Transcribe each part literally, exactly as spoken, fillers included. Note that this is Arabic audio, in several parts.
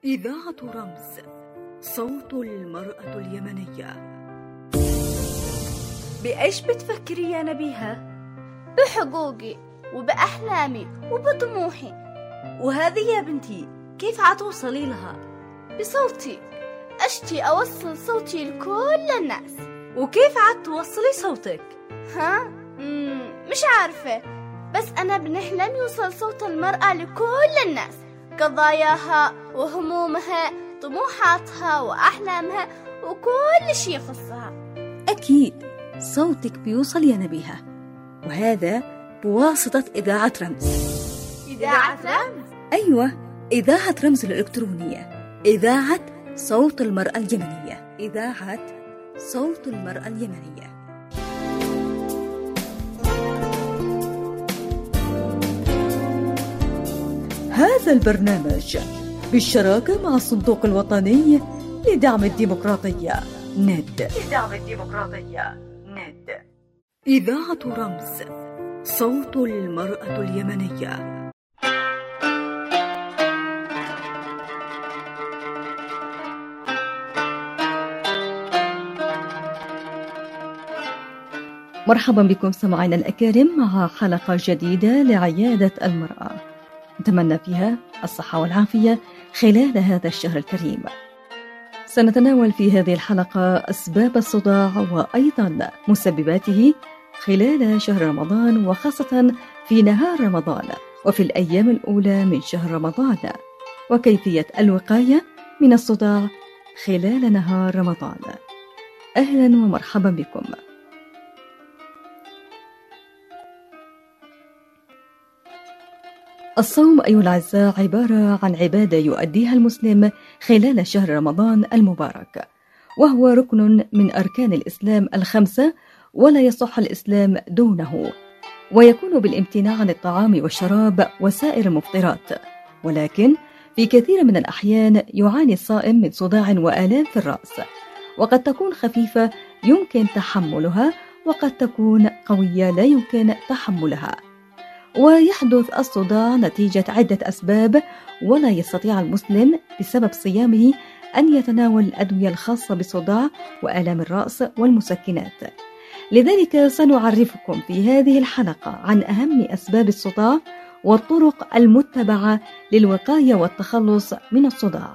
إذاعة رمز، صوت المرأة اليمنية. بإيش بتفكري يا نبيهة؟ بحقوقي وبأحلامي وبطموحي. وهذه يا بنتي كيف عتوصلي لها؟ بصوتي، أشتي أوصل صوتي لكل الناس. وكيف عتوصلي صوتك؟ ها؟ مم مش عارفة، بس أنا بنحلم يوصل صوت المرأة لكل الناس، قضاياها وهمومها، طموحاتها وأحلامها وكل شي يخصها. أكيد صوتك بيوصل يا نبيهة، وهذا بواسطة إذاعة رمز. إذاعة رمز؟ أيوة، إذاعة رمز الإلكترونية، إذاعة صوت المرأة اليمنية، إذاعة صوت المرأة اليمنية. هذا البرنامج بالشراكة مع الصندوق الوطني لدعم الديمقراطية ند. لدعم الديمقراطية ند. إذاعة رمز، صوت المرأة اليمنية. مرحبا بكم سمعنا الأكارم مع حلقة جديدة لعيادة المرأة، نتمنى فيها الصحة والعافية خلال هذا الشهر الكريم. سنتناول في هذه الحلقة أسباب الصداع وأيضا مسبباته خلال شهر رمضان، وخاصة في نهار رمضان وفي الأيام الأولى من شهر رمضان، وكيفية الوقاية من الصداع خلال نهار رمضان. أهلا ومرحبا بكم. الصوم أيها الأعزاء عبارة عن عبادة يؤديها المسلم خلال شهر رمضان المبارك، وهو ركن من أركان الإسلام الخمسة، ولا يصح الإسلام دونه، ويكون بالامتناع عن الطعام والشراب وسائر المفطرات. ولكن في كثير من الأحيان يعاني الصائم من صداع وآلام في الرأس، وقد تكون خفيفة يمكن تحملها، وقد تكون قوية لا يمكن تحملها. ويحدث الصداع نتيجة عدة أسباب، ولا يستطيع المسلم بسبب صيامه أن يتناول الأدوية الخاصة بالصداع وآلام الرأس والمسكنات. لذلك سنعرفكم في هذه الحلقة عن أهم أسباب الصداع والطرق المتبعة للوقاية والتخلص من الصداع.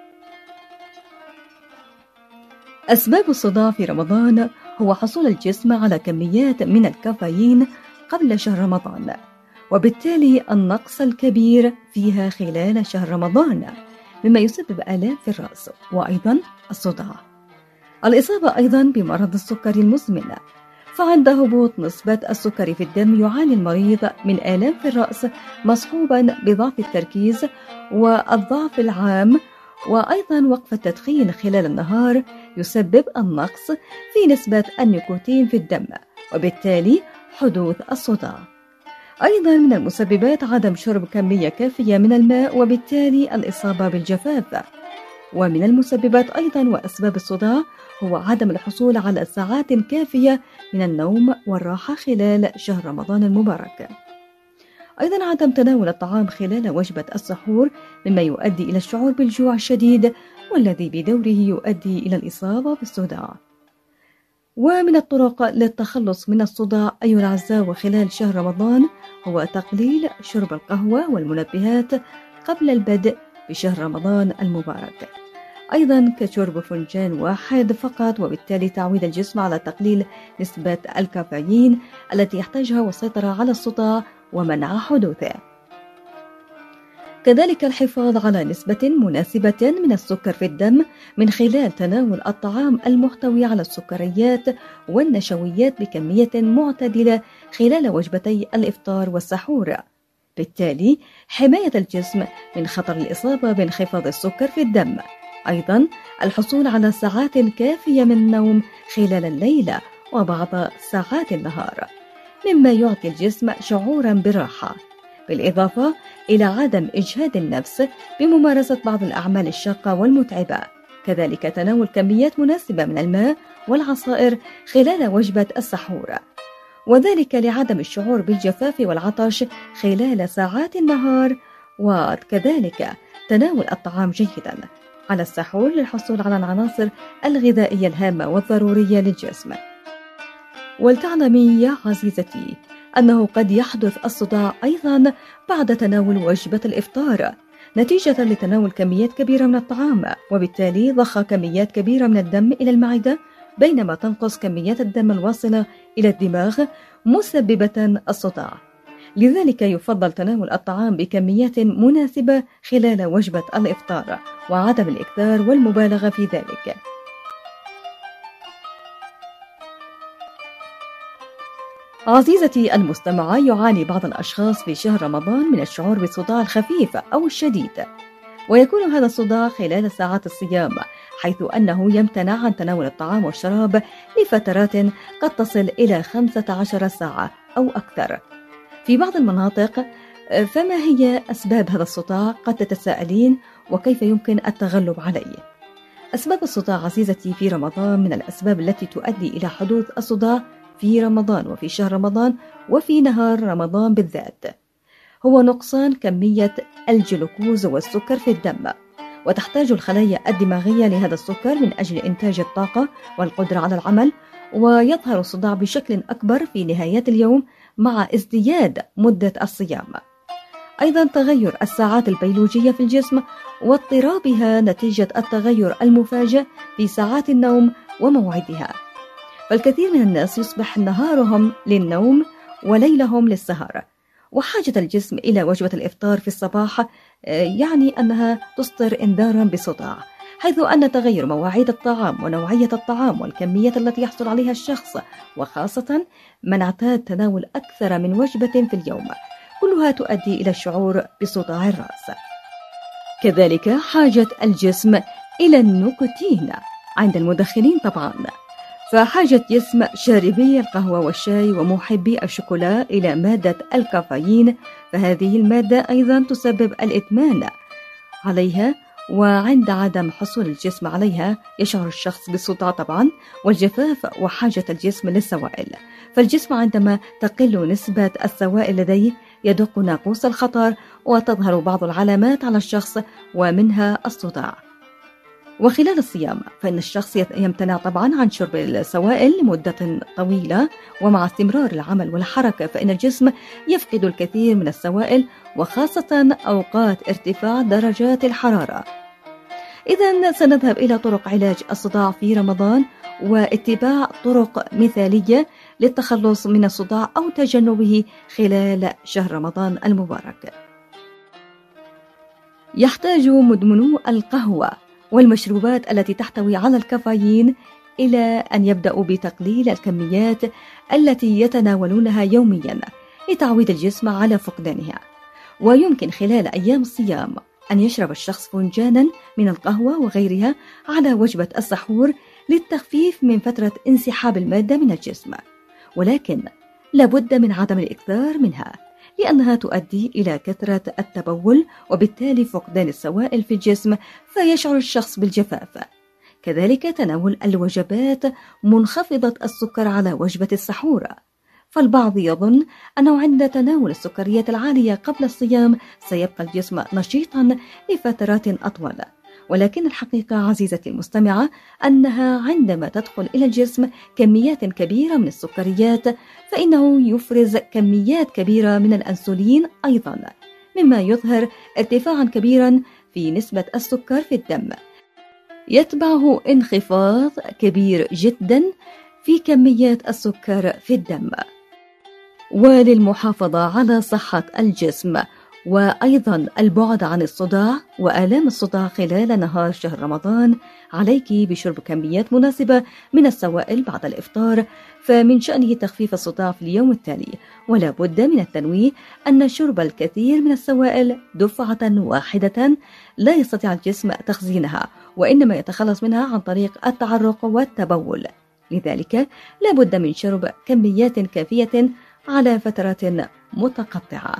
أسباب الصداع في رمضان هو حصول الجسم على كميات من الكافيين قبل شهر رمضان، وبالتالي النقص الكبير فيها خلال شهر رمضان، مما يسبب آلام في الرأس وأيضا الصداع. الإصابة أيضا بمرض السكري المزمن، فعند هبوط نسبة السكري في الدم يعاني المريض من آلام في الرأس مصحوبا بضعف التركيز والضعف العام، وأيضا وقف التدخين خلال النهار يسبب النقص في نسبة النيكوتين في الدم، وبالتالي حدوث الصداع. أيضا من المسببات عدم شرب كمية كافية من الماء، وبالتالي الإصابة بالجفاف. ومن المسببات أيضا وأسباب الصداع هو عدم الحصول على ساعات كافية من النوم والراحة خلال شهر رمضان المبارك. أيضا عدم تناول الطعام خلال وجبة السحور، مما يؤدي إلى الشعور بالجوع الشديد، والذي بدوره يؤدي إلى الإصابة بالصداع. ومن الطرق للتخلص من الصداع أيها الأعزاء وخلال شهر رمضان هو تقليل شرب القهوة والمنبهات قبل البدء بشهر رمضان المبارك، أيضا كشرب فنجان واحد فقط، وبالتالي تعويد الجسم على تقليل نسبة الكافيين التي يحتاجها والسيطرة على الصداع ومنع حدوثه. كذلك الحفاظ على نسبة مناسبة من السكر في الدم من خلال تناول الطعام المحتوي على السكريات والنشويات بكمية معتدلة خلال وجبتي الإفطار والسحور، بالتالي حماية الجسم من خطر الإصابة بانخفاض السكر في الدم. أيضا الحصول على ساعات كافية من النوم خلال الليل وبعض ساعات النهار، مما يعطي الجسم شعورا بالراحة، بالإضافة إلى عدم إجهاد النفس بممارسة بعض الأعمال الشاقة والمتعبة. كذلك تناول كميات مناسبة من الماء والعصائر خلال وجبة السحور، وذلك لعدم الشعور بالجفاف والعطش خلال ساعات النهار، وكذلك تناول الطعام جيدا على السحور للحصول على العناصر الغذائية الهامة والضرورية للجسم. ولتعلمي يا عزيزتي أنه قد يحدث الصداع أيضا بعد تناول وجبة الإفطار نتيجة لتناول كميات كبيرة من الطعام، وبالتالي ضخ كميات كبيرة من الدم إلى المعدة بينما تنقص كميات الدم الواصلة إلى الدماغ مسببة الصداع. لذلك يفضل تناول الطعام بكميات مناسبة خلال وجبة الإفطار وعدم الإكثار والمبالغة في ذلك. عزيزتي المستمعة، يعاني بعض الأشخاص في شهر رمضان من الشعور بالصداع الخفيف أو الشديد، ويكون هذا الصداع خلال ساعات الصيام، حيث أنه يمتنع عن تناول الطعام والشراب لفترات قد تصل إلى خمسة عشر ساعة أو أكثر. في بعض المناطق، فما هي أسباب هذا الصداع؟ قد تتساءلين وكيف يمكن التغلب عليه؟ أسباب الصداع عزيزتي في رمضان من الأسباب التي تؤدي إلى حدوث الصداع في رمضان وفي شهر رمضان وفي نهار رمضان بالذات هو نقصان كمية الجلوكوز والسكر في الدم، وتحتاج الخلايا الدماغية لهذا السكر من أجل إنتاج الطاقة والقدرة على العمل، ويظهر الصداع بشكل أكبر في نهايات اليوم مع ازدياد مدة الصيام. أيضا تغير الساعات البيولوجية في الجسم واضطرابها نتيجة التغير المفاجئ في ساعات النوم وموعدها، فالكثير من الناس يصبح نهارهم للنوم وليلهم للسهر، وحاجة الجسم إلى وجبة الإفطار في الصباح يعني أنها تصدر إنذارا بصداع، حيث أن تغير مواعيد الطعام ونوعية الطعام والكمية التي يحصل عليها الشخص، وخاصة من اعتاد تناول أكثر من وجبة في اليوم، كلها تؤدي إلى الشعور بصداع الرأس. كذلك حاجة الجسم إلى النيكوتين عند المدخنين طبعا، فحاجة جسم شاربي القهوة والشاي ومحبي الشوكولا إلى مادة الكافيين، فهذه المادة أيضا تسبب الإدمان عليها، وعند عدم حصول الجسم عليها يشعر الشخص بالصداع طبعا والجفاف وحاجة الجسم للسوائل، فالجسم عندما تقل نسبة السوائل لديه يدق ناقوس الخطر وتظهر بعض العلامات على الشخص ومنها الصداع. وخلال الصيام فإن الشخص يمتنع طبعا عن شرب السوائل لمدة طويلة، ومع استمرار العمل والحركة فإن الجسم يفقد الكثير من السوائل، وخاصة أوقات ارتفاع درجات الحرارة. إذن سنذهب إلى طرق علاج الصداع في رمضان واتباع طرق مثالية للتخلص من الصداع أو تجنبه خلال شهر رمضان المبارك. يحتاج مدمنو القهوة والمشروبات التي تحتوي على الكافيين إلى أن يبدأوا بتقليل الكميات التي يتناولونها يوميا لتعويد الجسم على فقدانها، ويمكن خلال أيام الصيام أن يشرب الشخص فنجانا من القهوة وغيرها على وجبة السحور للتخفيف من فترة انسحاب المادة من الجسم، ولكن لابد من عدم الإكثار منها لأنها تؤدي إلى كثرة التبول وبالتالي فقدان السوائل في الجسم فيشعر الشخص بالجفاف. كذلك تناول الوجبات منخفضة السكر على وجبة السحور، فالبعض يظن أنه عند تناول السكريات العالية قبل الصيام سيبقى الجسم نشيطا لفترات أطول، ولكن الحقيقة عزيزتي المستمعة أنها عندما تدخل إلى الجسم كميات كبيرة من السكريات فإنه يفرز كميات كبيرة من الأنسولين أيضا، مما يظهر ارتفاعا كبيرا في نسبة السكر في الدم، يتبعه انخفاض كبير جدا في كميات السكر في الدم. وللمحافظة على صحة الجسم وأيضا البعد عن الصداع وآلام الصداع خلال نهار شهر رمضان، عليك بشرب كميات مناسبة من السوائل بعد الإفطار، فمن شأنه تخفيف الصداع في اليوم التالي، ولا بد من التنويه أن شرب الكثير من السوائل دفعة واحدة لا يستطيع الجسم تخزينها، وإنما يتخلص منها عن طريق التعرق والتبول، لذلك لا بد من شرب كميات كافية على فترات متقطعة.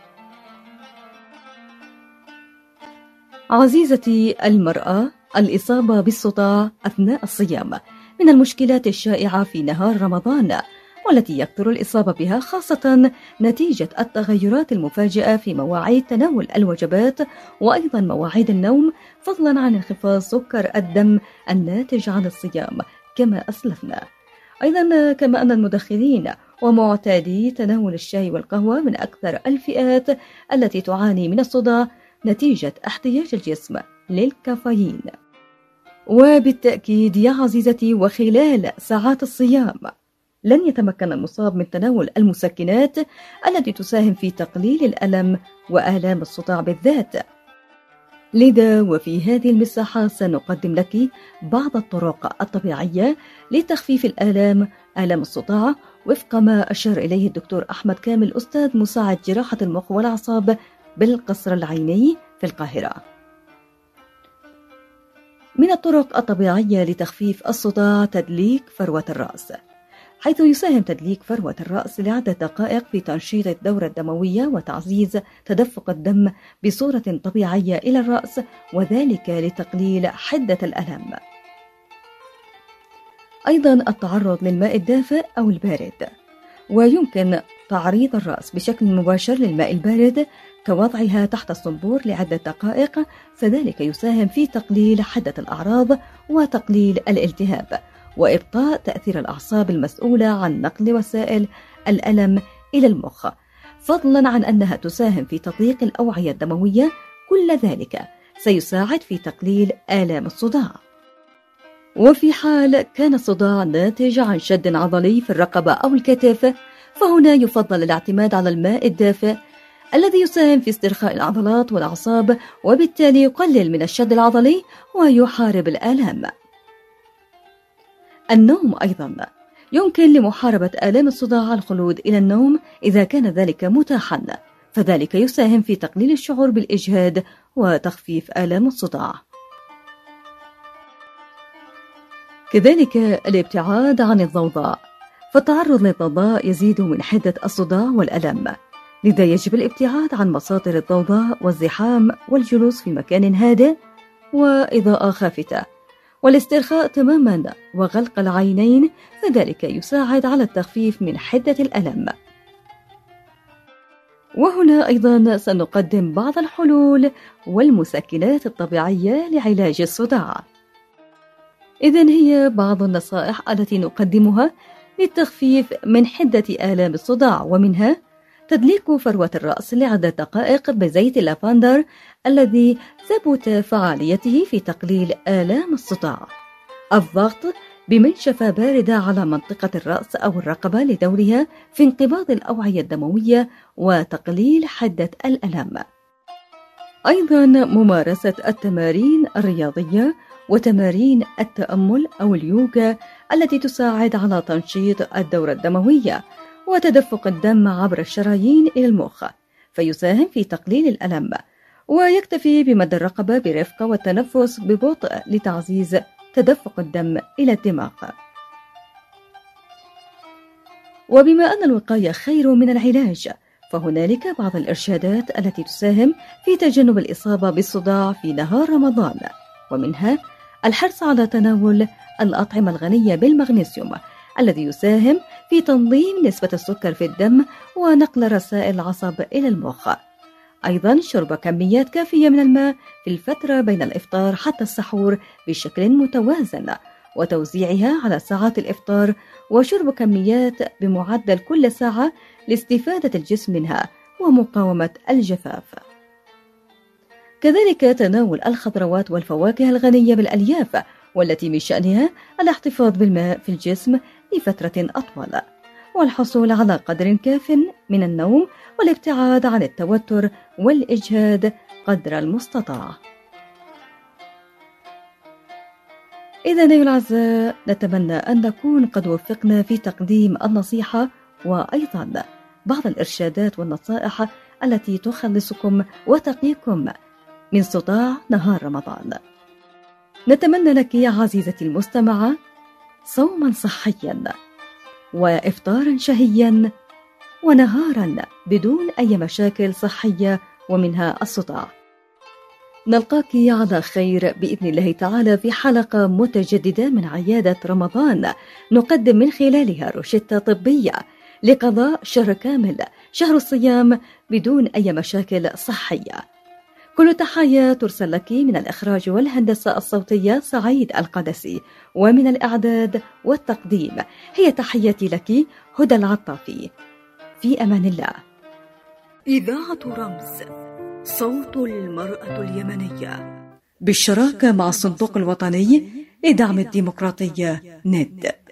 عزيزتي المرأة، الإصابة بالصداع أثناء الصيام من المشكلات الشائعة في نهار رمضان، والتي يكثر الإصابة بها خاصة نتيجة التغيرات المفاجئة في مواعيد تناول الوجبات وأيضا مواعيد النوم، فضلا عن انخفاض سكر الدم الناتج عن الصيام كما أسلفنا. أيضا كما أن المدخنين ومعتادي تناول الشاي والقهوة من أكثر الفئات التي تعاني من الصداع نتيجة احتياج الجسم للكافيين. وبالتأكيد يا عزيزتي، وخلال ساعات الصيام لن يتمكن المصاب من تناول المسكنات التي تساهم في تقليل الألم وآلام الصداع بالذات. لذا وفي هذه المساحة سنقدم لك بعض الطرق الطبيعية لتخفيف الآلام آلام الصداع وفق ما أشار إليه الدكتور أحمد كامل أستاذ مساعد جراحة المخ والأعصاب بالقصر العيني في القاهرة. من الطرق الطبيعية لتخفيف الصداع تدليك فروة الرأس، حيث يساهم تدليك فروة الرأس لعدة دقائق في تنشيط الدورة الدموية وتعزيز تدفق الدم بصورة طبيعية إلى الرأس، وذلك لتقليل حدة الألم. أيضا التعرض للماء الدافئ أو البارد، ويمكن تعريض الرأس بشكل مباشر للماء البارد كوضعها تحت الصنبور لعدة دقائق، فذلك يساهم في تقليل حدة الأعراض وتقليل الالتهاب وإبطاء تأثير الأعصاب المسؤولة عن نقل وسائل الألم إلى المخ، فضلا عن أنها تساهم في تضييق الأوعية الدموية. كل ذلك سيساعد في تقليل آلام الصداع. وفي حال كان الصداع ناتج عن شد عضلي في الرقبة أو الكتف، فهنا يفضل الاعتماد على الماء الدافئ الذي يساهم في استرخاء العضلات والأعصاب، وبالتالي يقلل من الشد العضلي ويحارب الآلام. النوم أيضا يمكن لمحاربة آلام الصداع الخلود إلى النوم إذا كان ذلك متاحا، فذلك يساهم في تقليل الشعور بالإجهاد وتخفيف آلام الصداع. كذلك الابتعاد عن الضوضاء، فالتعرض للضوضاء يزيد من حدة الصداع والألم، لذا يجب الابتعاد عن مصادر الضوضاء والزحام والجلوس في مكان هادئ وإضاءة خافتة، والاسترخاء تماما وغلق العينين، فذلك يساعد على التخفيف من حدة الألم. وهنا أيضا سنقدم بعض الحلول والمسكنات الطبيعية لعلاج الصداع. إذن هي بعض النصائح التي نقدمها للتخفيف من حدة آلام الصداع، ومنها تدليك فروة الرأس لعدة دقائق بزيت اللافندر الذي ثبت فعاليته في تقليل آلام الصداع، الضغط بمنشفة باردة على منطقة الرأس أو الرقبة لدورها في انقباض الأوعية الدموية وتقليل حدة الألم. أيضا ممارسة التمارين الرياضية وتمارين التأمل أو اليوغا التي تساعد على تنشيط الدورة الدموية وتدفق الدم عبر الشرايين إلى المخ، فيساهم في تقليل الألم. ويكتفي بمد الرقبة برفق والتنفس ببطء لتعزيز تدفق الدم إلى الدماغ. وبما أن الوقاية خير من العلاج، فهنالك بعض الإرشادات التي تساهم في تجنب الإصابة بالصداع في نهار رمضان، ومنها الحرص على تناول الأطعمة الغنية بالمغنيسيوم الذي يساهم في تنظيم نسبة السكر في الدم ونقل رسائل العصب إلى المخ. أيضا شرب كميات كافية من الماء في الفترة بين الإفطار حتى السحور بشكل متوازن، وتوزيعها على ساعات الإفطار، وشرب كميات بمعدل كل ساعة لاستفادة الجسم منها ومقاومة الجفاف. كذلك تناول الخضروات والفواكه الغنية بالألياف، والتي من شأنها الاحتفاظ بالماء في الجسم لفترة أطول، والحصول على قدر كاف من النوم، والابتعاد عن التوتر والإجهاد قدر المستطاع. إذن أيها الأعزاء، نتمنى أن نكون قد وفقنا في تقديم النصيحة وأيضا بعض الإرشادات والنصائح التي تخلصكم وتقيكم من صداع نهار رمضان. نتمنى لك يا عزيزتي المستمعة صوما صحيا وإفطارا شهيا ونهارا بدون أي مشاكل صحية ومنها الصداع. نلقاك على خير بإذن الله تعالى في حلقة متجددة من عيادة رمضان، نقدم من خلالها روشتة طبية لقضاء شهر كامل، شهر الصيام بدون أي مشاكل صحية. كل تحية ترسل لك من الإخراج والهندسة الصوتية سعيد القدسي، ومن الإعداد والتقديم هي تحياتي لك هدى العطافي. في أمان الله. إذاعة رمز، صوت المرأة اليمنية، بالشراكة مع الصندوق الوطني لدعم الديمقراطية ند.